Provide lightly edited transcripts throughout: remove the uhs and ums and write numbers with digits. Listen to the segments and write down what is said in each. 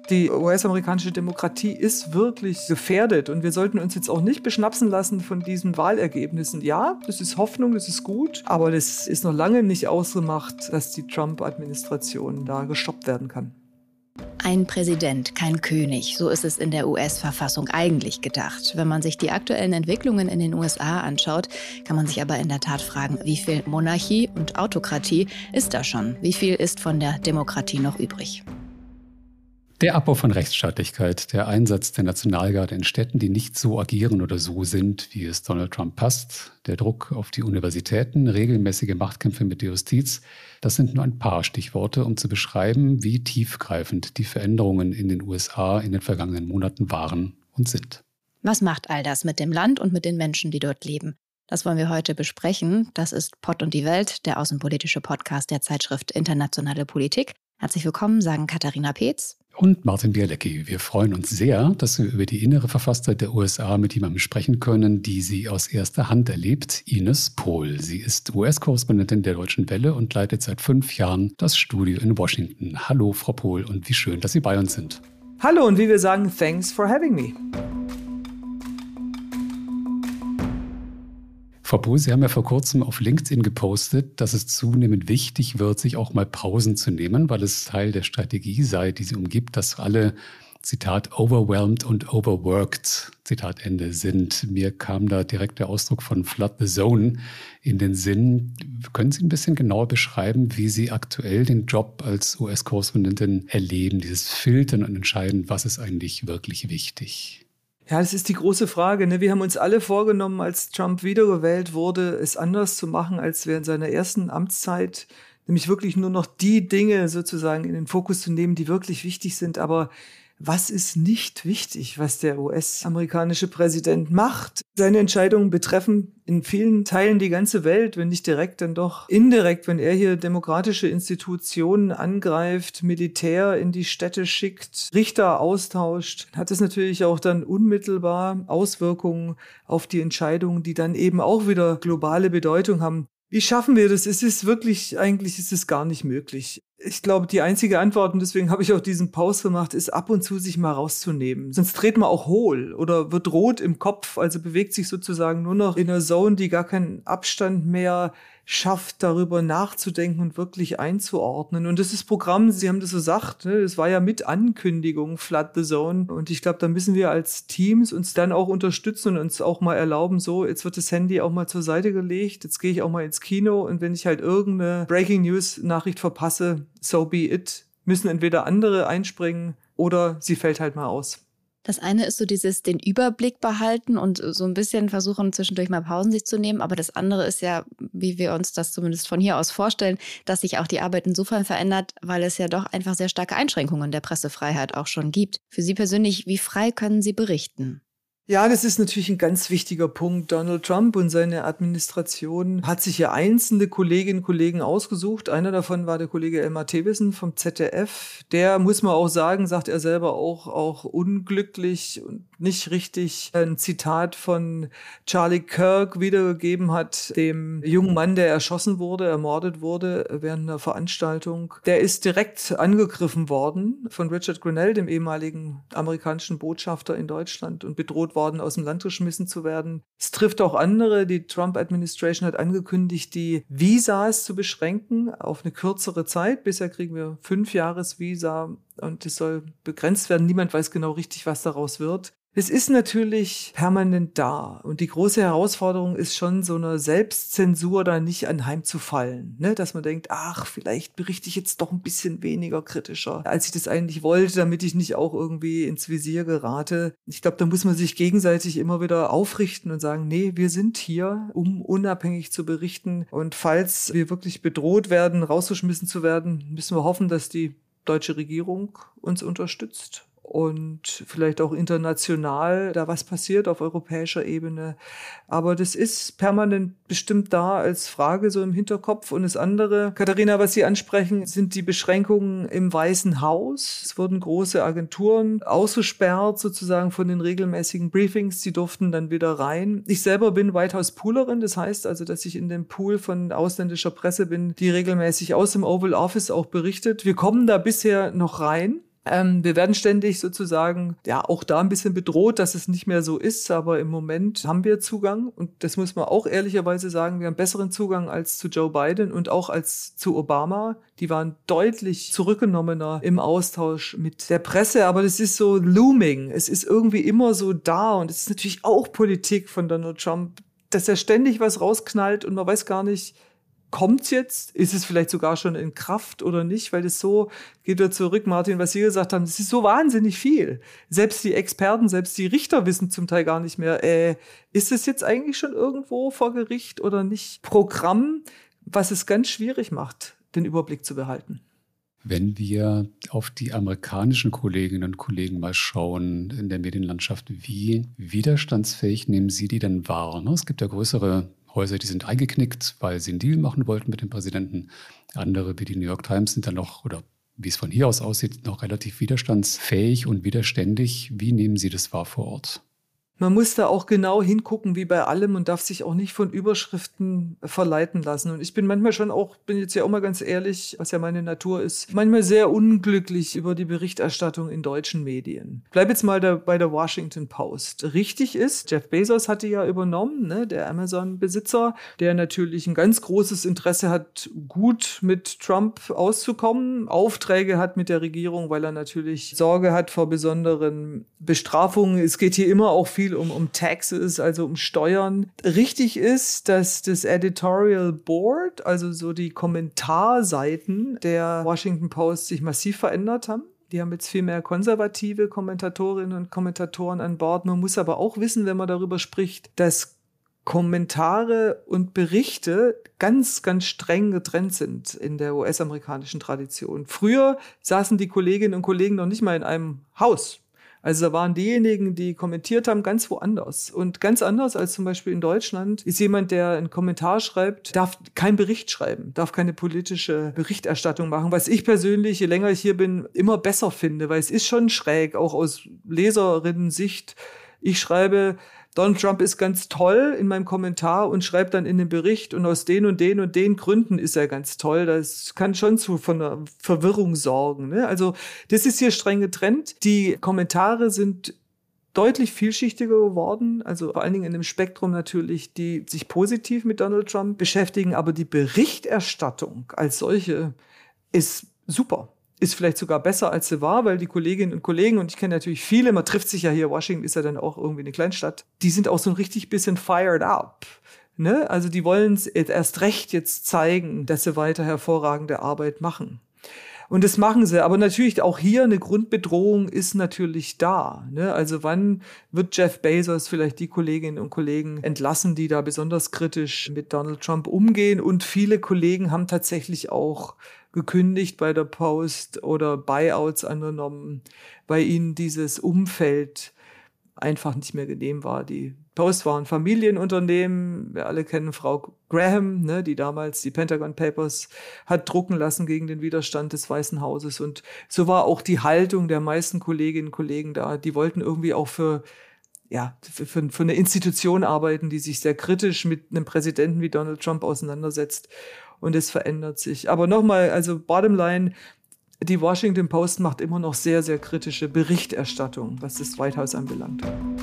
Die US-amerikanische Demokratie ist wirklich gefährdet und wir sollten uns jetzt auch nicht beschnapsen lassen von diesen Wahlergebnissen. Ja, das ist Hoffnung, das ist gut, aber das ist noch lange nicht ausgemacht, dass die Trump-Administration da gestoppt werden kann. Ein Präsident, kein König, so ist es in der US-Verfassung eigentlich gedacht. Wenn man sich die aktuellen Entwicklungen in den USA anschaut, kann man sich aber in der Tat fragen, wie viel Monarchie und Autokratie ist da schon? Wie viel ist von der Demokratie noch übrig? Der Abbau von Rechtsstaatlichkeit, der Einsatz der Nationalgarde in Städten, die nicht so agieren oder so sind, wie es Donald Trump passt, der Druck auf die Universitäten, regelmäßige Machtkämpfe mit der Justiz, das sind nur ein paar Stichworte, um zu beschreiben, wie tiefgreifend die Veränderungen in den USA in den vergangenen Monaten waren und sind. Was macht all das mit dem Land und mit den Menschen, die dort leben? Das wollen wir heute besprechen. Das ist Pott und die Welt, der außenpolitische Podcast der Zeitschrift Internationale Politik. Herzlich willkommen, sagen Katharina Peetz und Martin Bialecki. Wir freuen uns sehr, dass wir über die innere Verfasstheit der USA mit jemandem sprechen können, die sie aus erster Hand erlebt, Ines Pohl. Sie ist US-Korrespondentin der Deutschen Welle und leitet seit 5 Jahren das Studio in Washington. Hallo, Frau Pohl, und wie schön, dass Sie bei uns sind. Hallo und wie wir sagen, thanks for having me. Frau Pohl, Sie haben ja vor kurzem auf LinkedIn gepostet, dass es zunehmend wichtig wird, sich auch mal Pausen zu nehmen, weil es Teil der Strategie sei, die Sie umgibt, dass alle, Zitat, overwhelmed und overworked, Zitat Ende, sind. Mir kam da direkt der Ausdruck von Flood the Zone in den Sinn. Können Sie ein bisschen genauer beschreiben, wie Sie aktuell den Job als US-Korrespondentin erleben, dieses Filtern und Entscheiden, was ist eigentlich wirklich wichtig? Ja, das ist die große Frage. Wir haben uns alle vorgenommen, als Trump wiedergewählt wurde, es anders zu machen als während seiner ersten Amtszeit. Nämlich wirklich nur noch die Dinge sozusagen in den Fokus zu nehmen, die wirklich wichtig sind. Aber was ist nicht wichtig, was der US-amerikanische Präsident macht? Seine Entscheidungen betreffen in vielen Teilen die ganze Welt, wenn nicht direkt, dann doch indirekt, wenn er hier demokratische Institutionen angreift, Militär in die Städte schickt, Richter austauscht, hat es natürlich auch dann unmittelbar Auswirkungen auf die Entscheidungen, die dann eben auch wieder globale Bedeutung haben. Wie schaffen wir das? Eigentlich ist es gar nicht möglich. Ich glaube, die einzige Antwort, und deswegen habe ich auch diesen Pause gemacht, ist ab und zu sich mal rauszunehmen. Sonst dreht man auch hohl oder wird rot im Kopf, also bewegt sich sozusagen nur noch in einer Zone, die gar keinen Abstand mehr schafft, darüber nachzudenken und wirklich einzuordnen. Und das ist Programm, Sie haben das so gesagt, das war ja mit Ankündigung, Flood the Zone. Und ich glaube, da müssen wir als Teams uns dann auch unterstützen und uns auch mal erlauben, so, jetzt wird das Handy auch mal zur Seite gelegt, jetzt gehe ich auch mal ins Kino und wenn ich halt irgendeine Breaking News Nachricht verpasse, so be it, müssen entweder andere einspringen oder sie fällt halt mal aus. Das eine ist so den Überblick behalten und so ein bisschen versuchen, zwischendurch mal Pausen sich zu nehmen. Aber das andere ist ja, wie wir uns das zumindest von hier aus vorstellen, dass sich auch die Arbeit insofern verändert, weil es ja doch einfach sehr starke Einschränkungen der Pressefreiheit auch schon gibt. Für Sie persönlich, wie frei können Sie berichten? Ja, das ist natürlich ein ganz wichtiger Punkt. Donald Trump und seine Administration hat sich ja einzelne Kolleginnen und Kollegen ausgesucht. Einer davon war der Kollege Elmar Thewissen vom ZDF. Der, muss man auch sagen, sagt er selber auch unglücklich und nicht richtig ein Zitat von Charlie Kirk wiedergegeben hat, dem jungen Mann, der ermordet wurde während einer Veranstaltung. Der ist direkt angegriffen worden von Richard Grenell, dem ehemaligen amerikanischen Botschafter in Deutschland, und bedroht worden, aus dem Land geschmissen zu werden. Es trifft auch andere. Die Trump-Administration hat angekündigt, die Visas zu beschränken auf eine kürzere Zeit. Bisher kriegen wir 5-Jahres-Visa und es soll begrenzt werden. Niemand weiß genau richtig, was daraus wird. Es ist natürlich permanent da. Und die große Herausforderung ist schon, so einer Selbstzensur da nicht anheimzufallen. Dass man denkt, vielleicht berichte ich jetzt doch ein bisschen weniger kritischer, als ich das eigentlich wollte, damit ich nicht auch irgendwie ins Visier gerate. Ich glaube, da muss man sich gegenseitig immer wieder aufrichten und sagen, nee, wir sind hier, um unabhängig zu berichten. Und falls wir wirklich bedroht werden, rausgeschmissen zu werden, müssen wir hoffen, dass die deutsche Regierung uns unterstützt. Und vielleicht auch international da was passiert auf europäischer Ebene. Aber das ist permanent bestimmt da als Frage so im Hinterkopf. Und das andere, Katharina, was Sie ansprechen, sind die Beschränkungen im Weißen Haus. Es wurden große Agenturen ausgesperrt sozusagen von den regelmäßigen Briefings. Sie durften dann wieder rein. Ich selber bin White House Poolerin. Das heißt also, dass ich in dem Pool von ausländischer Presse bin, die regelmäßig aus dem Oval Office auch berichtet. Wir kommen da bisher noch rein. Wir werden ständig sozusagen, ja, auch da ein bisschen bedroht, dass es nicht mehr so ist. Aber im Moment haben wir Zugang. Und das muss man auch ehrlicherweise sagen. Wir haben besseren Zugang als zu Joe Biden und auch als zu Obama. Die waren deutlich zurückgenommener im Austausch mit der Presse. Aber das ist so looming. Es ist irgendwie immer so da. Und es ist natürlich auch Politik von Donald Trump, dass er ständig was rausknallt und man weiß gar nicht, kommt's jetzt? Ist es vielleicht sogar schon in Kraft oder nicht? Weil das so, geht wieder zurück, Martin, was Sie gesagt haben, das ist so wahnsinnig viel. Selbst die Experten, selbst die Richter wissen zum Teil gar nicht mehr, ist es jetzt eigentlich schon irgendwo vor Gericht oder nicht? Programm, was es ganz schwierig macht, den Überblick zu behalten. Wenn wir auf die amerikanischen Kolleginnen und Kollegen mal schauen in der Medienlandschaft, wie widerstandsfähig nehmen Sie die denn wahr? Es gibt ja größere Häuser, die sind eingeknickt, weil sie einen Deal machen wollten mit dem Präsidenten. Andere wie die New York Times sind dann noch, oder wie es von hier aus aussieht, noch relativ widerstandsfähig und widerständig. Wie nehmen Sie das wahr vor Ort? Man muss da auch genau hingucken, wie bei allem, und darf sich auch nicht von Überschriften verleiten lassen. Und ich bin manchmal schon auch, bin jetzt ja auch mal ganz ehrlich, was ja meine Natur ist, manchmal sehr unglücklich über die Berichterstattung in deutschen Medien. Bleib jetzt mal bei der Washington Post. Richtig ist, Jeff Bezos hat die ja übernommen, ne, der Amazon-Besitzer, der natürlich ein ganz großes Interesse hat, gut mit Trump auszukommen, Aufträge hat mit der Regierung, weil er natürlich Sorge hat vor besonderen Bestrafungen. Es geht hier immer auch viel um Taxes, also um Steuern. Richtig ist, dass das Editorial Board, also so die Kommentarseiten der Washington Post sich massiv verändert haben. Die haben jetzt viel mehr konservative Kommentatorinnen und Kommentatoren an Bord. Man muss aber auch wissen, wenn man darüber spricht, dass Kommentare und Berichte ganz, ganz streng getrennt sind in der US-amerikanischen Tradition. Früher saßen die Kolleginnen und Kollegen noch nicht mal in einem Haus. Also da waren diejenigen, die kommentiert haben, ganz woanders. Und ganz anders als zum Beispiel in Deutschland ist jemand, der einen Kommentar schreibt, darf keinen Bericht schreiben, darf keine politische Berichterstattung machen, was ich persönlich, je länger ich hier bin, immer besser finde, weil es ist schon schräg, auch aus Leserinnen-Sicht. Ich schreibe, Donald Trump ist ganz toll in meinem Kommentar und schreibt dann in den Bericht, und aus den und den und den Gründen ist er ganz toll. Das kann schon von einer Verwirrung sorgen, ne? Also das ist hier streng getrennt. Die Kommentare sind deutlich vielschichtiger geworden, also vor allen Dingen in dem Spektrum natürlich, die sich positiv mit Donald Trump beschäftigen, aber die Berichterstattung als solche ist super. Ist vielleicht sogar besser, als sie war, weil die Kolleginnen und Kollegen, und ich kenne natürlich viele, man trifft sich ja hier, Washington ist ja dann auch irgendwie eine Kleinstadt, die sind auch so ein richtig bisschen fired up. Ne? Also die wollen es erst recht jetzt zeigen, dass sie weiter hervorragende Arbeit machen. Und das machen sie. Aber natürlich auch hier eine Grundbedrohung ist natürlich da. Ne? Also wann wird Jeff Bezos vielleicht die Kolleginnen und Kollegen entlassen, die da besonders kritisch mit Donald Trump umgehen? Und viele Kollegen haben tatsächlich auch gekündigt bei der Post oder Buyouts angenommen, weil ihnen dieses Umfeld einfach nicht mehr genehm war. Die Post war ein Familienunternehmen. Wir alle kennen Frau Graham, ne, die damals die Pentagon Papers hat drucken lassen gegen den Widerstand des Weißen Hauses. Und so war auch die Haltung der meisten Kolleginnen und Kollegen da. Die wollten irgendwie auch für eine Institution arbeiten, die sich sehr kritisch mit einem Präsidenten wie Donald Trump auseinandersetzt. Und es verändert sich. Aber nochmal, also bottom line, die Washington Post macht immer noch sehr, sehr kritische Berichterstattung, was das White House anbelangt.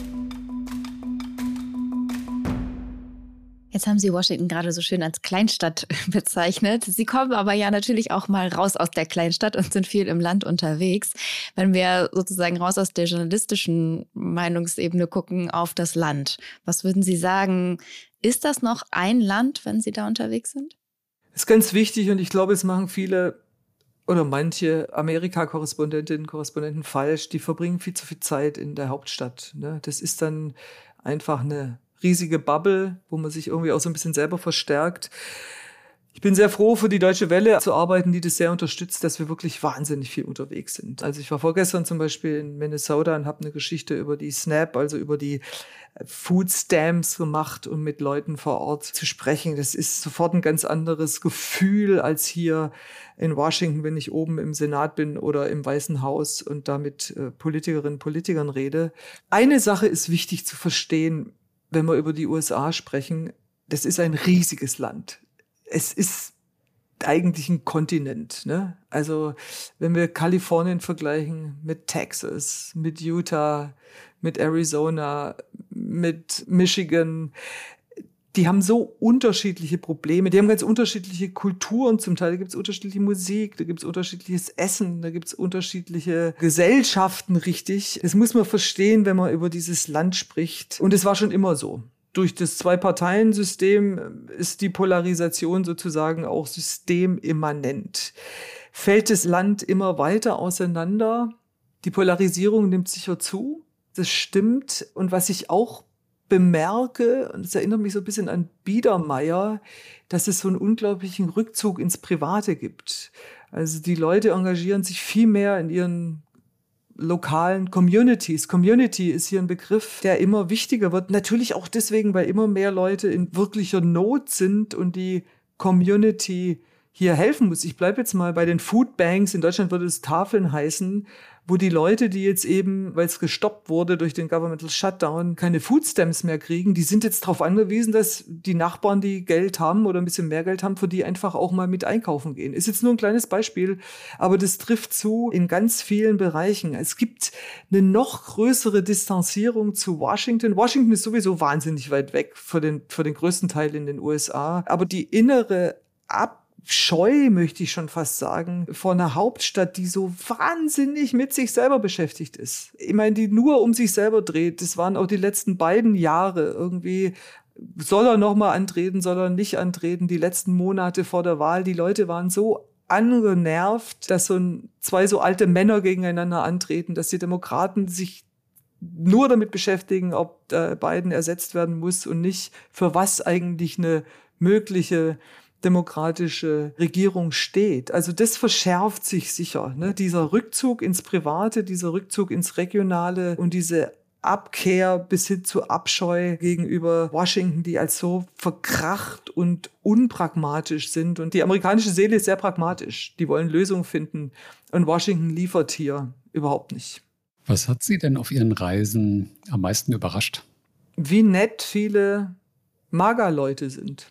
Jetzt haben Sie Washington gerade so schön als Kleinstadt bezeichnet. Sie kommen aber ja natürlich auch mal raus aus der Kleinstadt und sind viel im Land unterwegs. Wenn wir sozusagen raus aus der journalistischen Meinungsebene gucken auf das Land, was würden Sie sagen, ist das noch ein Land, wenn Sie da unterwegs sind? Das ist ganz wichtig, und ich glaube, es machen viele oder manche Amerika-Korrespondentinnen und Korrespondenten falsch. Die verbringen viel zu viel Zeit in der Hauptstadt. Ne? Das ist dann einfach eine riesige Bubble, wo man sich irgendwie auch so ein bisschen selber verstärkt. Ich bin sehr froh, für die Deutsche Welle zu arbeiten, die das sehr unterstützt, dass wir wirklich wahnsinnig viel unterwegs sind. Also ich war vorgestern zum Beispiel in Minnesota und habe eine Geschichte über die SNAP, also über die Food Stamps gemacht, um mit Leuten vor Ort zu sprechen. Das ist sofort ein ganz anderes Gefühl als hier in Washington, wenn ich oben im Senat bin oder im Weißen Haus und da mit Politikerinnen und Politikern rede. Eine Sache ist wichtig zu verstehen, wenn wir über die USA sprechen. Das ist ein riesiges Land. Es ist eigentlichen Kontinent, ne? Also wenn wir Kalifornien vergleichen mit Texas, mit Utah, mit Arizona, mit Michigan, die haben so unterschiedliche Probleme, die haben ganz unterschiedliche Kulturen zum Teil, da gibt es unterschiedliche Musik, da gibt es unterschiedliches Essen, da gibt es unterschiedliche Gesellschaften, richtig. Das muss man verstehen, wenn man über dieses Land spricht. Und es war schon immer so. Durch das Zwei-Parteien-System ist die Polarisation sozusagen auch systemimmanent. Fällt das Land immer weiter auseinander? Die Polarisierung nimmt sicher zu. Das stimmt. Und was ich auch bemerke, und es erinnert mich so ein bisschen an Biedermeier, dass es so einen unglaublichen Rückzug ins Private gibt. Also die Leute engagieren sich viel mehr in ihren lokalen Communities. Community ist hier ein Begriff, der immer wichtiger wird. Natürlich auch deswegen, weil immer mehr Leute in wirklicher Not sind und die Community hier helfen muss. Ich bleibe jetzt mal bei den Food Banks. In Deutschland würde es Tafeln heißen, wo die Leute, die jetzt eben, weil es gestoppt wurde durch den Governmental Shutdown, keine Food Stamps mehr kriegen, die sind jetzt darauf angewiesen, dass die Nachbarn, die Geld haben oder ein bisschen mehr Geld haben, für die einfach auch mal mit einkaufen gehen. Ist jetzt nur ein kleines Beispiel, aber das trifft zu in ganz vielen Bereichen. Es gibt eine noch größere Distanzierung zu Washington. Washington ist sowieso wahnsinnig weit weg für den größten Teil in den USA, aber die innere Scheu, möchte ich schon fast sagen, vor einer Hauptstadt, die so wahnsinnig mit sich selber beschäftigt ist. Ich meine, die nur um sich selber dreht. Das waren auch die letzten beiden Jahre irgendwie. Soll er noch mal antreten, soll er nicht antreten? Die letzten Monate vor der Wahl, die Leute waren so angenervt, dass zwei so alte Männer gegeneinander antreten, dass die Demokraten sich nur damit beschäftigen, ob Biden ersetzt werden muss und nicht, für was eigentlich eine mögliche demokratische Regierung steht. Also das verschärft sich sicher, ne? Dieser Rückzug ins Private, dieser Rückzug ins Regionale und diese Abkehr bis hin zu Abscheu gegenüber Washington, die als so verkracht und unpragmatisch sind. Und die amerikanische Seele ist sehr pragmatisch. Die wollen Lösungen finden. Und Washington liefert hier überhaupt nicht. Was hat Sie denn auf Ihren Reisen am meisten überrascht? Wie nett viele MAGA-Leute sind.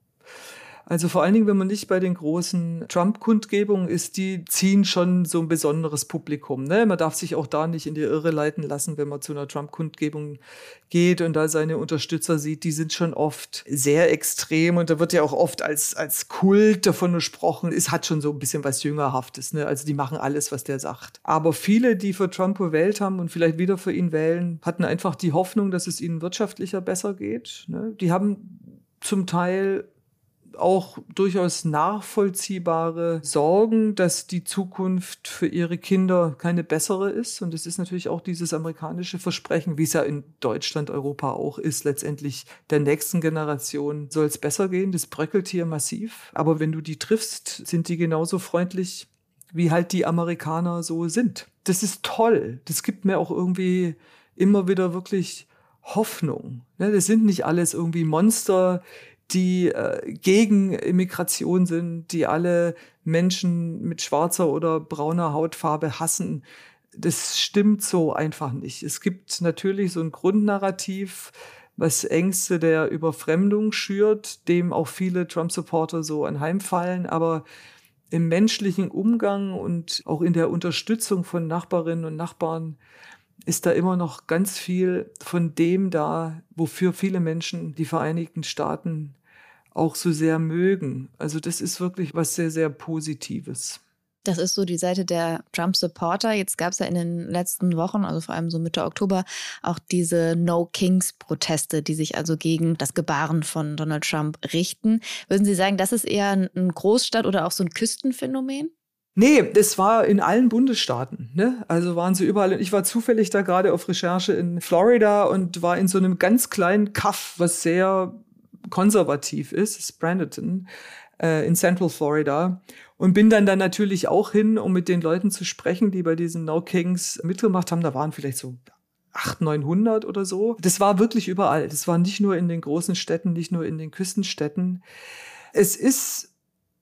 Also vor allen Dingen, wenn man nicht bei den großen Trump-Kundgebungen ist, die ziehen schon so ein besonderes Publikum, ne? Man darf sich auch da nicht in die Irre leiten lassen, wenn man zu einer Trump-Kundgebung geht und da seine Unterstützer sieht. Die sind schon oft sehr extrem und da wird ja auch oft als Kult davon gesprochen. Es hat schon so ein bisschen was Jüngerhaftes, ne? Also die machen alles, was der sagt. Aber viele, die für Trump gewählt haben und vielleicht wieder für ihn wählen, hatten einfach die Hoffnung, dass es ihnen wirtschaftlicher besser geht, ne? Die haben zum Teil auch durchaus nachvollziehbare Sorgen, dass die Zukunft für ihre Kinder keine bessere ist. Und es ist natürlich auch dieses amerikanische Versprechen, wie es ja in Deutschland, Europa auch ist, letztendlich der nächsten Generation soll es besser gehen. Das bröckelt hier massiv. Aber wenn du die triffst, sind die genauso freundlich, wie halt die Amerikaner so sind. Das ist toll. Das gibt mir auch irgendwie immer wieder wirklich Hoffnung. Das sind nicht alles irgendwie Monster, die gegen Immigration sind, die alle Menschen mit schwarzer oder brauner Hautfarbe hassen. Das stimmt so einfach nicht. Es gibt natürlich so ein Grundnarrativ, was Ängste der Überfremdung schürt, dem auch viele Trump-Supporter so anheimfallen. Aber im menschlichen Umgang und auch in der Unterstützung von Nachbarinnen und Nachbarn ist da immer noch ganz viel von dem da, wofür viele Menschen die Vereinigten Staaten auch so sehr mögen. Also das ist wirklich was sehr, sehr Positives. Das ist so die Seite der Trump-Supporter. Jetzt gab es ja in den letzten Wochen, also vor allem so Mitte Oktober, auch diese No-Kings-Proteste, die sich also gegen das Gebaren von Donald Trump richten. Würden Sie sagen, das ist eher ein Großstadt- oder auch so ein Küstenphänomen? Nee, das war in allen Bundesstaaten, ne? Also waren sie überall. Ich war zufällig da gerade auf Recherche in Florida und war in so einem ganz kleinen Kaff, was sehr konservativ ist Bradenton, in Central Florida. Und bin dann natürlich auch hin, um mit den Leuten zu sprechen, die bei diesen No Kings mitgemacht haben. Da waren vielleicht so 800, 900 oder so. Das war wirklich überall. Das war nicht nur in den großen Städten, nicht nur in den Küstenstädten. Es ist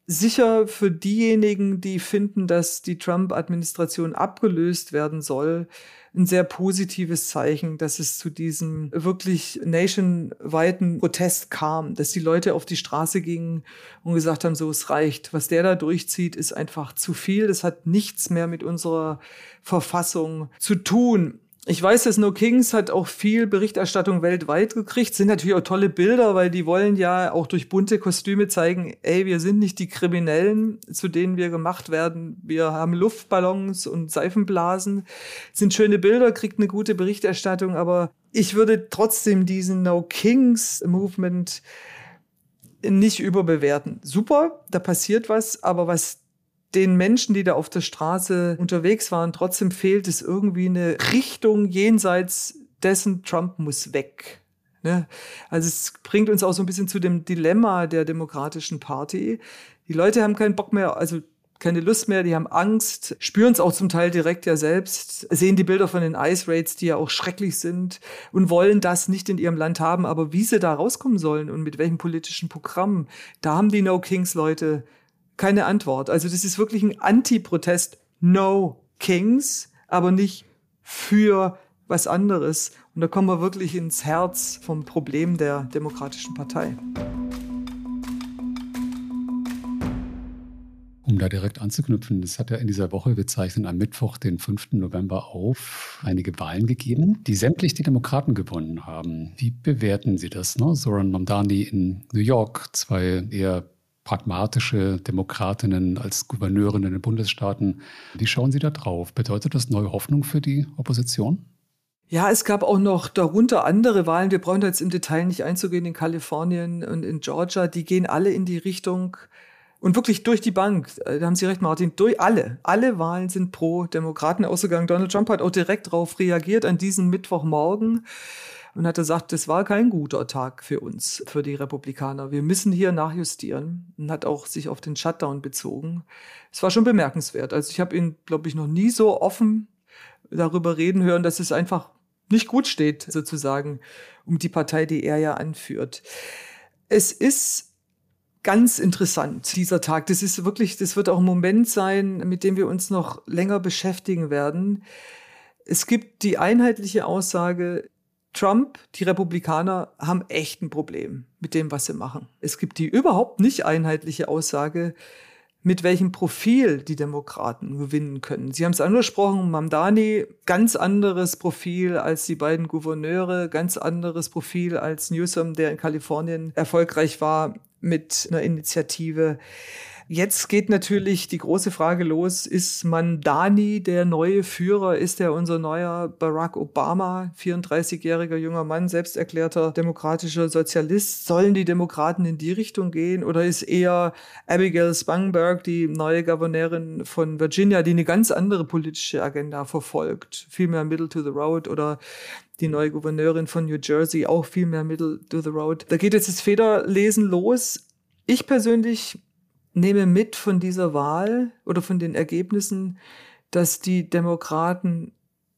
sicher für diejenigen, die finden, dass die Trump-Administration abgelöst werden soll, ein sehr positives Zeichen, dass es zu diesem wirklich nationweiten Protest kam, dass die Leute auf die Straße gingen und gesagt haben, so, es reicht. Was der da durchzieht, ist einfach zu viel. Das hat nichts mehr mit unserer Verfassung zu tun. Ich weiß, dass No Kings hat auch viel Berichterstattung weltweit gekriegt. Sind natürlich auch tolle Bilder, weil die wollen ja auch durch bunte Kostüme zeigen, ey, wir sind nicht die Kriminellen, zu denen wir gemacht werden. Wir haben Luftballons und Seifenblasen. Sind schöne Bilder, kriegt eine gute Berichterstattung, aber ich würde trotzdem diesen No Kings Movement nicht überbewerten. Super, da passiert was, aber was den Menschen, die da auf der Straße unterwegs waren, trotzdem fehlt es irgendwie eine Richtung jenseits dessen, Trump muss weg. Ne? Also es bringt uns auch so ein bisschen zu dem Dilemma der Demokratischen Party. Die Leute haben keinen Bock mehr, also keine Lust mehr, die haben Angst, spüren es auch zum Teil direkt ja selbst, sehen die Bilder von den Ice Raids, die ja auch schrecklich sind und wollen das nicht in ihrem Land haben. Aber wie sie da rauskommen sollen und mit welchem politischen Programm, da haben die No Kings Leute keine Antwort. Also das ist wirklich ein Anti-Protest. No Kings, aber nicht für was anderes. Und da kommen wir wirklich ins Herz vom Problem der Demokratischen Partei. Um da direkt anzuknüpfen, es hat ja in dieser Woche, wir zeichnen am Mittwoch, den 5. November auf, einige Wahlen gegeben, die sämtlich die Demokraten gewonnen haben. Wie bewerten Sie das? Ne? Zoran Mamdani in New York, zwei eher pragmatische Demokratinnen als Gouverneurinnen in den Bundesstaaten. Wie schauen Sie da drauf? Bedeutet das neue Hoffnung für die Opposition? Ja, es gab auch noch darunter andere Wahlen. Wir brauchen da jetzt im Detail nicht einzugehen in Kalifornien und in Georgia. Die gehen alle in die Richtung und wirklich durch die Bank. Da haben Sie recht, Martin. Durch alle Wahlen sind pro Demokratenausgang. Donald Trump hat auch direkt darauf reagiert an diesem Mittwochmorgen und hat gesagt, das war kein guter Tag für uns, für die Republikaner. Wir müssen hier nachjustieren. Und hat auch sich auf den Shutdown bezogen. Es war schon bemerkenswert. Also ich habe ihn, glaube ich, noch nie so offen darüber reden hören, dass es einfach nicht gut steht, sozusagen, um die Partei, die er ja anführt. Es ist ganz interessant, dieser Tag. Das wird auch ein Moment sein, mit dem wir uns noch länger beschäftigen werden. Es gibt die einheitliche Aussage, Trump, die Republikaner haben echt ein Problem mit dem, was sie machen. Es gibt die überhaupt nicht einheitliche Aussage, mit welchem Profil die Demokraten gewinnen können. Sie haben es angesprochen, Mamdani, ganz anderes Profil als die beiden Gouverneure, ganz anderes Profil als Newsom, der in Kalifornien erfolgreich war mit einer Initiative. Jetzt geht natürlich die große Frage los, ist Mamdani der neue Führer? Ist er unser neuer Barack Obama, 34-jähriger junger Mann, selbsterklärter demokratischer Sozialist? Sollen die Demokraten in die Richtung gehen? Oder ist eher Abigail Spanberg, die neue Gouverneurin von Virginia, die eine ganz andere politische Agenda verfolgt? Viel mehr Middle to the Road, oder die neue Gouverneurin von New Jersey, auch viel mehr Middle to the Road. Da geht jetzt das Federlesen los. Ich persönlich nehme mit von dieser Wahl oder von den Ergebnissen, dass die Demokraten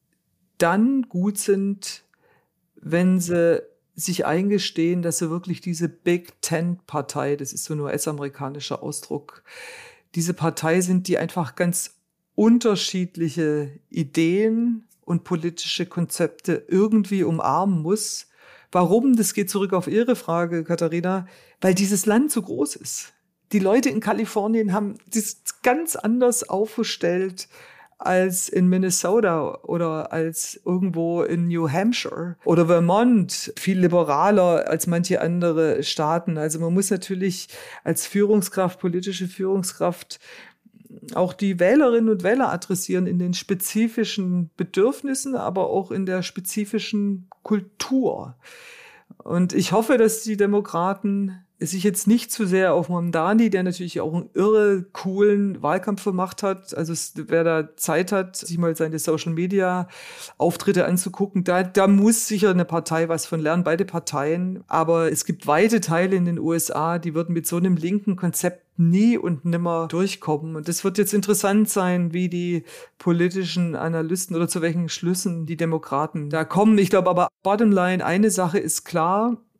dann gut sind, wenn sie sich eingestehen, dass sie wirklich diese Big Tent-Partei, das ist so ein US-amerikanischer Ausdruck, diese Partei sind, die einfach ganz unterschiedliche Ideen und politische Konzepte irgendwie umarmen muss. Warum? Das geht zurück auf Ihre Frage, Katharina, weil dieses Land so groß ist. Die Leute in Kalifornien haben das ganz anders aufgestellt als in Minnesota oder als irgendwo in New Hampshire oder Vermont, viel liberaler als manche andere Staaten. Also man muss natürlich als Führungskraft, politische Führungskraft, auch die Wählerinnen und Wähler adressieren in den spezifischen Bedürfnissen, aber auch in der spezifischen Kultur. Und ich hoffe, dass die Demokraten sich jetzt nicht zu sehr auf Mamdani, der natürlich auch einen irre coolen Wahlkampf gemacht hat. Also wer da Zeit hat, sich mal seine Social-Media-Auftritte anzugucken, da muss sicher eine Partei was von lernen, beide Parteien. Aber es gibt weite Teile in den USA, die würden mit so einem linken Konzept nie und nimmer durchkommen. Und das wird jetzt interessant sein, wie die politischen Analysten oder zu welchen Schlüssen die Demokraten da kommen. Ich glaube aber, bottom line, eine Sache ist klar,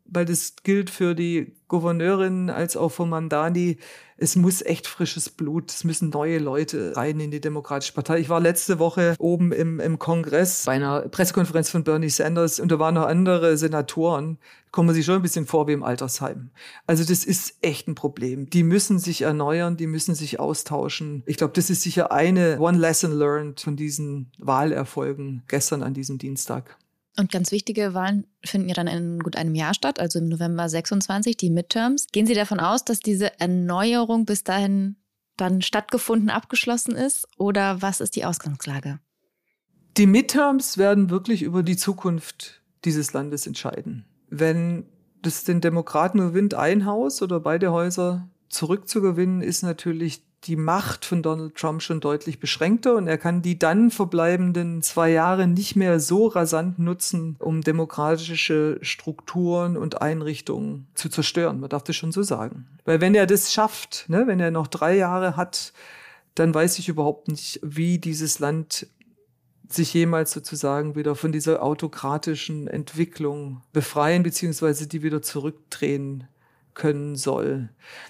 weil das gilt für die Gouverneurin als auch für Mamdani. Es muss echt frisches Blut, es müssen neue Leute rein in die Demokratische Partei. Ich war letzte Woche oben im Kongress bei einer Pressekonferenz von Bernie Sanders und da waren noch andere Senatoren. Kommen man sich schon ein bisschen vor wie im Altersheim. Also das ist echt ein Problem. Die müssen sich erneuern, die müssen sich austauschen. Ich glaube, das ist sicher one lesson learned von diesen Wahlerfolgen gestern an diesem Dienstag. Und ganz wichtige Wahlen finden ja dann in gut einem Jahr statt, also im November 26, die Midterms. Gehen Sie davon aus, dass diese Erneuerung bis dahin dann stattgefunden, abgeschlossen ist? Oder was ist die Ausgangslage? Die Midterms werden wirklich über die Zukunft dieses Landes entscheiden. Wenn das den Demokraten nur gewinnt, ein Haus oder beide Häuser zurückzugewinnen, ist natürlich die Macht von Donald Trump schon deutlich beschränkter und er kann die dann verbleibenden 2 Jahre nicht mehr so rasant nutzen, um demokratische Strukturen und Einrichtungen zu zerstören. Man darf das schon so sagen. Weil wenn er das schafft, wenn er noch 3 Jahre hat, dann weiß ich überhaupt nicht, wie dieses Land sich jemals sozusagen wieder von dieser autokratischen Entwicklung befreien bzw. die wieder zurückdrehen können soll.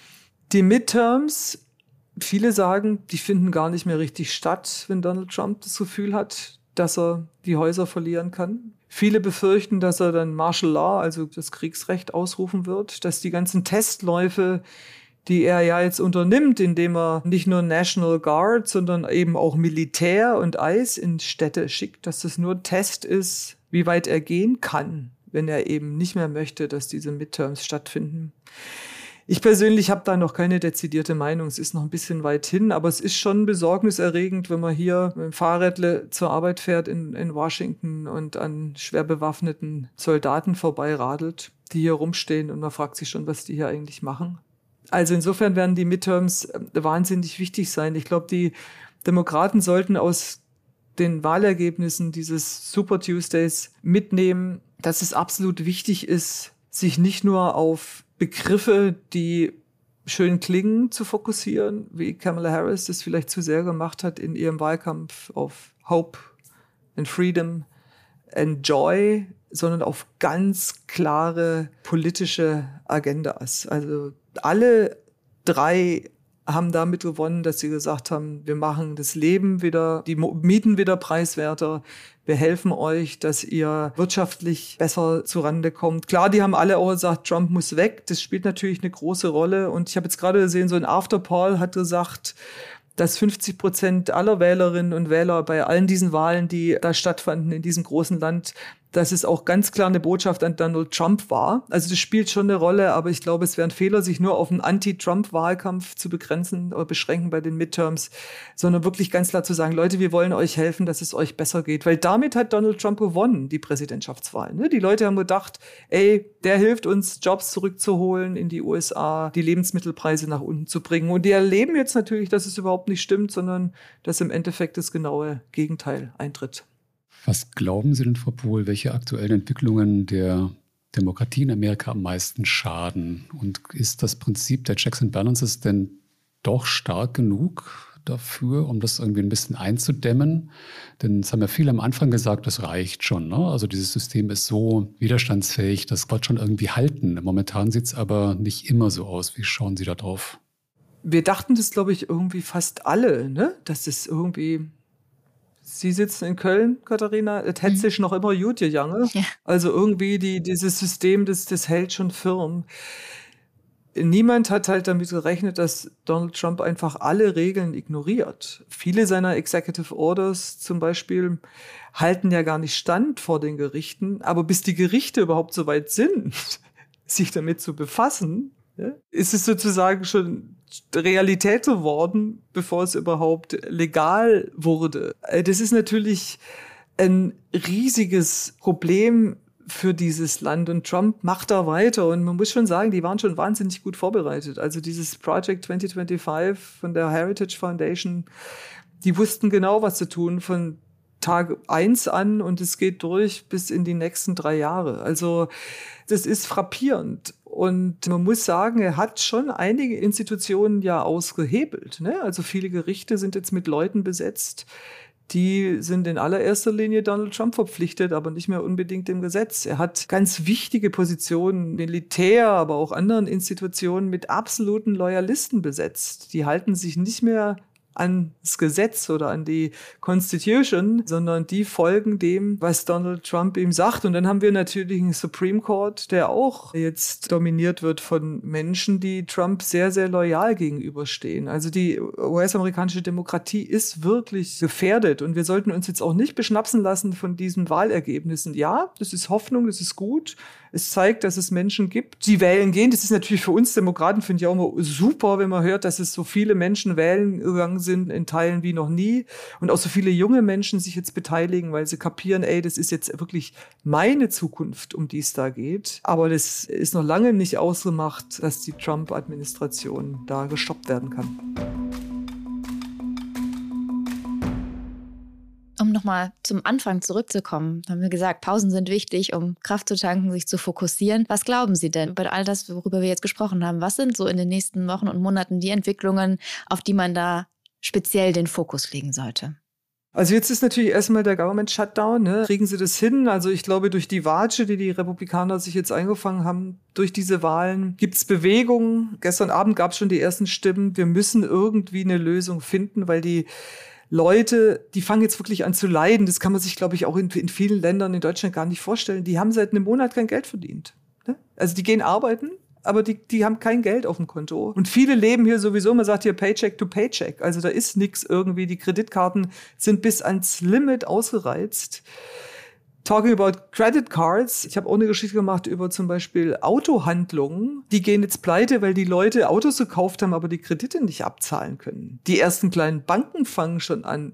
Die Midterms, viele sagen, die finden gar nicht mehr richtig statt, wenn Donald Trump das Gefühl hat, dass er die Häuser verlieren kann. Viele befürchten, dass er dann Martial Law, also das Kriegsrecht, ausrufen wird, dass die ganzen Testläufe, die er ja jetzt unternimmt, indem er nicht nur National Guard, sondern eben auch Militär und ICE in Städte schickt, dass das nur ein Test ist, wie weit er gehen kann, wenn er eben nicht mehr möchte, dass diese Midterms stattfinden. Ich persönlich habe da noch keine dezidierte Meinung. Es ist noch ein bisschen weit hin, aber es ist schon besorgniserregend, wenn man hier mit dem Fahrrädle zur Arbeit fährt in Washington und an schwer bewaffneten Soldaten vorbeiradelt, die hier rumstehen und man fragt sich schon, was die hier eigentlich machen. Also insofern werden die Midterms wahnsinnig wichtig sein. Ich glaube, die Demokraten sollten aus den Wahlergebnissen dieses Super Tuesdays mitnehmen, dass es absolut wichtig ist, sich nicht nur auf Begriffe, die schön klingen, zu fokussieren, wie Kamala Harris das vielleicht zu sehr gemacht hat in ihrem Wahlkampf auf Hope and Freedom and Joy, sondern auf ganz klare politische Agendas. Also alle 3 haben damit gewonnen, dass sie gesagt haben, wir machen das Leben wieder, die Mieten wieder preiswerter, wir helfen euch, dass ihr wirtschaftlich besser zurande kommt. Klar, die haben alle auch gesagt, Trump muss weg, das spielt natürlich eine große Rolle und ich habe jetzt gerade gesehen, so ein Afterpoll hat gesagt, dass 50% aller Wählerinnen und Wähler bei allen diesen Wahlen, die da stattfanden in diesem großen Land, dass es auch ganz klar eine Botschaft an Donald Trump war. Also das spielt schon eine Rolle, aber ich glaube, es wäre ein Fehler, sich nur auf einen Anti-Trump-Wahlkampf zu begrenzen oder beschränken bei den Midterms, sondern wirklich ganz klar zu sagen, Leute, wir wollen euch helfen, dass es euch besser geht. Weil damit hat Donald Trump gewonnen, die Präsidentschaftswahl. Die Leute haben gedacht, der hilft uns, Jobs zurückzuholen in die USA, die Lebensmittelpreise nach unten zu bringen. Und die erleben jetzt natürlich, dass es überhaupt nicht stimmt, sondern dass im Endeffekt das genaue Gegenteil eintritt. Was glauben Sie denn, Frau Pohl, welche aktuellen Entwicklungen der Demokratie in Amerika am meisten schaden? Und ist das Prinzip der Checks and Balances denn doch stark genug dafür, um das irgendwie ein bisschen einzudämmen? Denn es haben ja viele am Anfang gesagt, das reicht schon. Ne? Also dieses System ist so widerstandsfähig, das wird schon irgendwie halten. Momentan sieht es aber nicht immer so aus. Wie schauen Sie da drauf? Wir dachten das, glaube ich, irgendwie fast alle, dass es irgendwie... Sie sitzen in Köln, Katharina, es hält sich noch immer gut gegangen. Ja. Also irgendwie dieses System, das hält schon firm. Niemand hat halt damit gerechnet, dass Donald Trump einfach alle Regeln ignoriert. Viele seiner Executive Orders zum Beispiel halten ja gar nicht stand vor den Gerichten. Aber bis die Gerichte überhaupt so weit sind, sich damit zu befassen, ist es sozusagen schon Realität geworden, bevor es überhaupt legal wurde. Das ist natürlich ein riesiges Problem für dieses Land und Trump macht da weiter und man muss schon sagen, die waren schon wahnsinnig gut vorbereitet. Also dieses Project 2025 von der Heritage Foundation, die wussten genau, was zu tun von Tag 1 an und es geht durch bis in die nächsten 3 Jahre. Also das ist frappierend. Und man muss sagen, er hat schon einige Institutionen ja ausgehebelt. Also viele Gerichte sind jetzt mit Leuten besetzt, die sind in allererster Linie Donald Trump verpflichtet, aber nicht mehr unbedingt dem Gesetz. Er hat ganz wichtige Positionen, Militär, aber auch anderen Institutionen mit absoluten Loyalisten besetzt. Die halten sich nicht mehr an das Gesetz oder an die Constitution, sondern die folgen dem, was Donald Trump ihm sagt. Und dann haben wir natürlich einen Supreme Court, der auch jetzt dominiert wird von Menschen, die Trump sehr, sehr loyal gegenüberstehen. Also die US-amerikanische Demokratie ist wirklich gefährdet und wir sollten uns jetzt auch nicht beschnapsen lassen von diesen Wahlergebnissen. Ja, das ist Hoffnung, das ist gut. Es zeigt, dass es Menschen gibt, die wählen gehen. Das ist natürlich für uns Demokraten, finde ich auch immer super, wenn man hört, dass es so viele Menschen wählen gegangen sind in Teilen wie noch nie und auch so viele junge Menschen sich jetzt beteiligen, weil sie kapieren, ey, das ist jetzt wirklich meine Zukunft, um die es da geht. Aber das ist noch lange nicht ausgemacht, dass die Trump-Administration da gestoppt werden kann. Um nochmal zum Anfang zurückzukommen, haben wir gesagt, Pausen sind wichtig, um Kraft zu tanken, sich zu fokussieren. Was glauben Sie denn über all das, worüber wir jetzt gesprochen haben? Was sind so in den nächsten Wochen und Monaten die Entwicklungen, auf die man da speziell den Fokus legen sollte? Also jetzt ist natürlich erstmal der Government Shutdown. Ne? Kriegen sie das hin? Also ich glaube, durch die Watsche, die die Republikaner sich jetzt eingefangen haben, durch diese Wahlen gibt es Bewegungen. Gestern Abend gab es schon die ersten Stimmen. Wir müssen irgendwie eine Lösung finden, weil die Leute, die fangen jetzt wirklich an zu leiden. Das kann man sich, glaube ich, auch in vielen Ländern in Deutschland gar nicht vorstellen. Die haben seit einem Monat kein Geld verdient. Ne? Also die gehen arbeiten, aber die haben kein Geld auf dem Konto. Und viele leben hier sowieso, man sagt hier Paycheck to Paycheck. Also da ist nichts irgendwie. Die Kreditkarten sind bis ans Limit ausgereizt. Talking about credit cards. Ich habe auch eine Geschichte gemacht über zum Beispiel Autohandlungen. Die gehen jetzt pleite, weil die Leute Autos gekauft haben, aber die Kredite nicht abzahlen können. Die ersten kleinen Banken fangen schon an,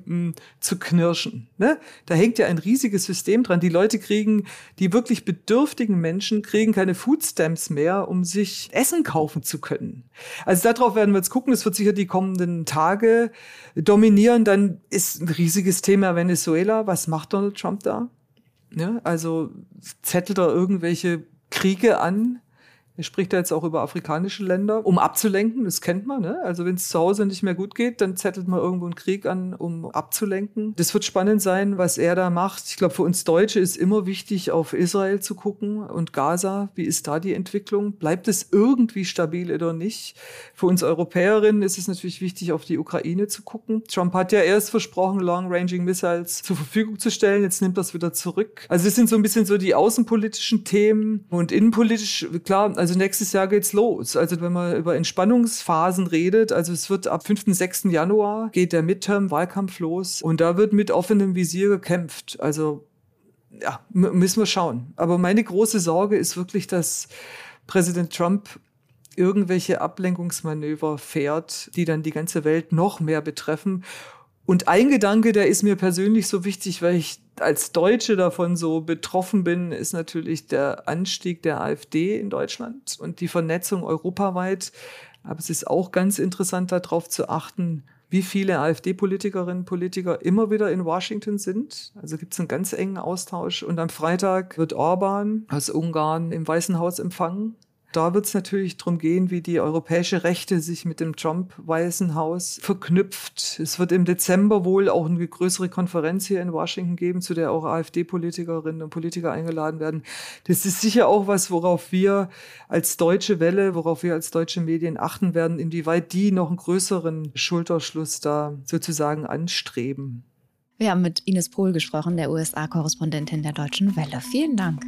zu knirschen. Ne? Da hängt ja ein riesiges System dran. Die Leute die wirklich bedürftigen Menschen kriegen keine Foodstamps mehr, um sich Essen kaufen zu können. Also darauf werden wir jetzt gucken. Das wird sicher die kommenden Tage dominieren. Dann ist ein riesiges Thema Venezuela. Was macht Donald Trump da? Ja, also zettelt er irgendwelche Kriege an. Er spricht da jetzt auch über afrikanische Länder, um abzulenken, das kennt man. Ne? Also wenn es zu Hause nicht mehr gut geht, dann zettelt man irgendwo einen Krieg an, um abzulenken. Das wird spannend sein, was er da macht. Ich glaube, für uns Deutsche ist immer wichtig, auf Israel zu gucken und Gaza. Wie ist da die Entwicklung? Bleibt es irgendwie stabil oder nicht? Für uns Europäerinnen ist es natürlich wichtig, auf die Ukraine zu gucken. Trump hat ja erst versprochen, Long-Ranging Missiles zur Verfügung zu stellen. Jetzt nimmt das wieder zurück. Also es sind so ein bisschen so die außenpolitischen Themen und innenpolitisch, klar, also nächstes Jahr geht's los. Also wenn man über Entspannungsphasen redet, also es wird ab 5. 6. Januar geht der Midterm-Wahlkampf los und da wird mit offenem Visier gekämpft. Also ja, müssen wir schauen. Aber meine große Sorge ist wirklich, dass Präsident Trump irgendwelche Ablenkungsmanöver fährt, die dann die ganze Welt noch mehr betreffen. Und ein Gedanke, der ist mir persönlich so wichtig, weil ich als Deutsche davon so betroffen bin, ist natürlich der Anstieg der AfD in Deutschland und die Vernetzung europaweit. Aber es ist auch ganz interessant, darauf zu achten, wie viele AfD-Politikerinnen und Politiker immer wieder in Washington sind. Also gibt es einen ganz engen Austausch. Und am Freitag wird Orbán aus Ungarn im Weißen Haus empfangen. Da wird es natürlich darum gehen, wie die europäische Rechte sich mit dem Trump-Weißen Haus verknüpft. Es wird im Dezember wohl auch eine größere Konferenz hier in Washington geben, zu der auch AfD-Politikerinnen und Politiker eingeladen werden. Das ist sicher auch was, worauf wir als deutsche Welle, worauf wir als deutsche Medien achten werden, inwieweit die noch einen größeren Schulterschluss da sozusagen anstreben. Wir haben mit Ines Pohl gesprochen, der USA-Korrespondentin der Deutschen Welle. Vielen Dank.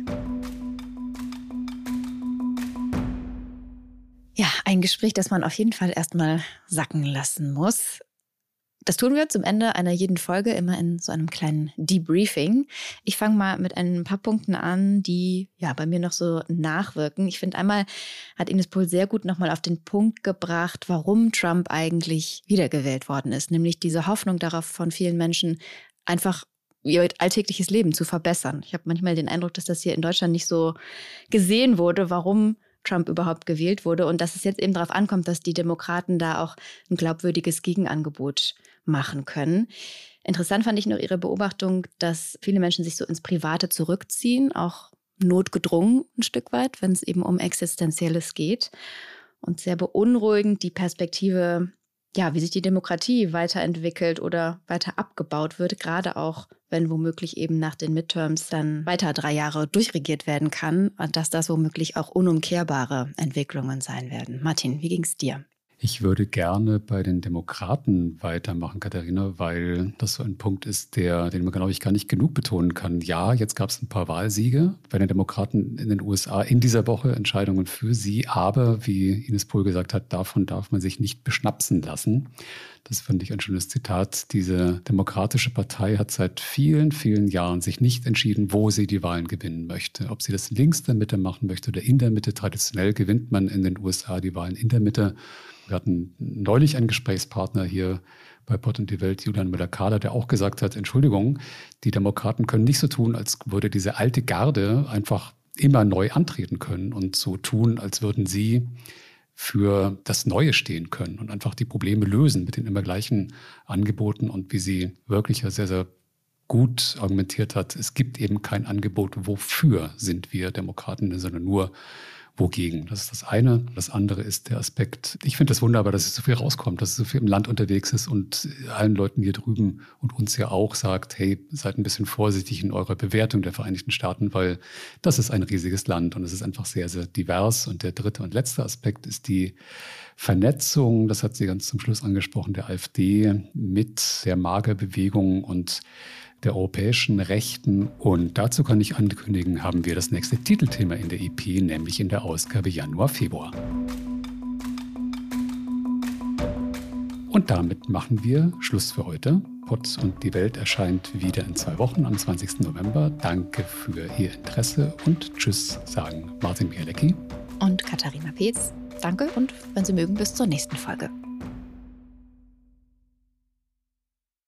Ja, ein Gespräch, das man auf jeden Fall erstmal sacken lassen muss. Das tun wir zum Ende einer jeden Folge immer in so einem kleinen Debriefing. Ich fange mal mit ein paar Punkten an, die ja bei mir noch so nachwirken. Ich finde, einmal hat Ines Pohl sehr gut nochmal auf den Punkt gebracht, warum Trump eigentlich wiedergewählt worden ist. Nämlich diese Hoffnung darauf von vielen Menschen, einfach ihr alltägliches Leben zu verbessern. Ich habe manchmal den Eindruck, dass das hier in Deutschland nicht so gesehen wurde, warum Trump überhaupt gewählt wurde und dass es jetzt eben darauf ankommt, dass die Demokraten da auch ein glaubwürdiges Gegenangebot machen können. Interessant fand ich noch ihre Beobachtung, dass viele Menschen sich so ins Private zurückziehen, auch notgedrungen ein Stück weit, wenn es eben um Existenzielles geht. Und sehr beunruhigend die Perspektive, ja, wie sich die Demokratie weiterentwickelt oder weiter abgebaut wird, gerade auch, wenn womöglich eben nach den Midterms dann weiter 3 Jahre durchregiert werden kann und dass das womöglich auch unumkehrbare Entwicklungen sein werden. Martin, wie ging's dir? Ich würde gerne bei den Demokraten weitermachen, Katharina, weil das so ein Punkt ist, den man, glaube ich, gar nicht genug betonen kann. Ja, jetzt gab es ein paar Wahlsiege bei den Demokraten in den USA in dieser Woche, Entscheidungen für sie. Aber, wie Ines Pohl gesagt hat, davon darf man sich nicht beschnapsen lassen. Das finde ich ein schönes Zitat. Diese demokratische Partei hat seit vielen, vielen Jahren sich nicht entschieden, wo sie die Wahlen gewinnen möchte. Ob sie das links der Mitte machen möchte oder in der Mitte. Traditionell gewinnt man in den USA die Wahlen in der Mitte. Wir hatten neulich einen Gesprächspartner hier bei Pott und die Welt, Julian Müller-Kahler, der auch gesagt hat, Entschuldigung, die Demokraten können nicht so tun, als würde diese alte Garde einfach immer neu antreten können und so tun, als würden sie für das Neue stehen können und einfach die Probleme lösen mit den immer gleichen Angeboten. Und wie sie wirklich sehr, sehr gut argumentiert hat, es gibt eben kein Angebot, wofür sind wir Demokraten, sondern nur wogegen. Das ist das eine. Das andere ist der Aspekt, ich finde es wunderbar, dass es so viel rauskommt, dass es so viel im Land unterwegs ist und allen Leuten hier drüben und uns ja auch sagt, hey, seid ein bisschen vorsichtig in eurer Bewertung der Vereinigten Staaten, weil das ist ein riesiges Land und es ist einfach sehr, sehr divers. Und der dritte und letzte Aspekt ist die Vernetzung, das hat sie ganz zum Schluss angesprochen, der AfD mit der Magerbewegung und der europäischen Rechten. Und dazu kann ich ankündigen, haben wir das nächste Titelthema in der EP, nämlich in der Ausgabe Januar-Februar. Und damit machen wir Schluss für heute. Pott und die Welt erscheint wieder in 2 Wochen am 20. November. Danke für Ihr Interesse und Tschüss, sagen Martin Bialecki und Katharina Peetz. Danke und wenn Sie mögen, bis zur nächsten Folge.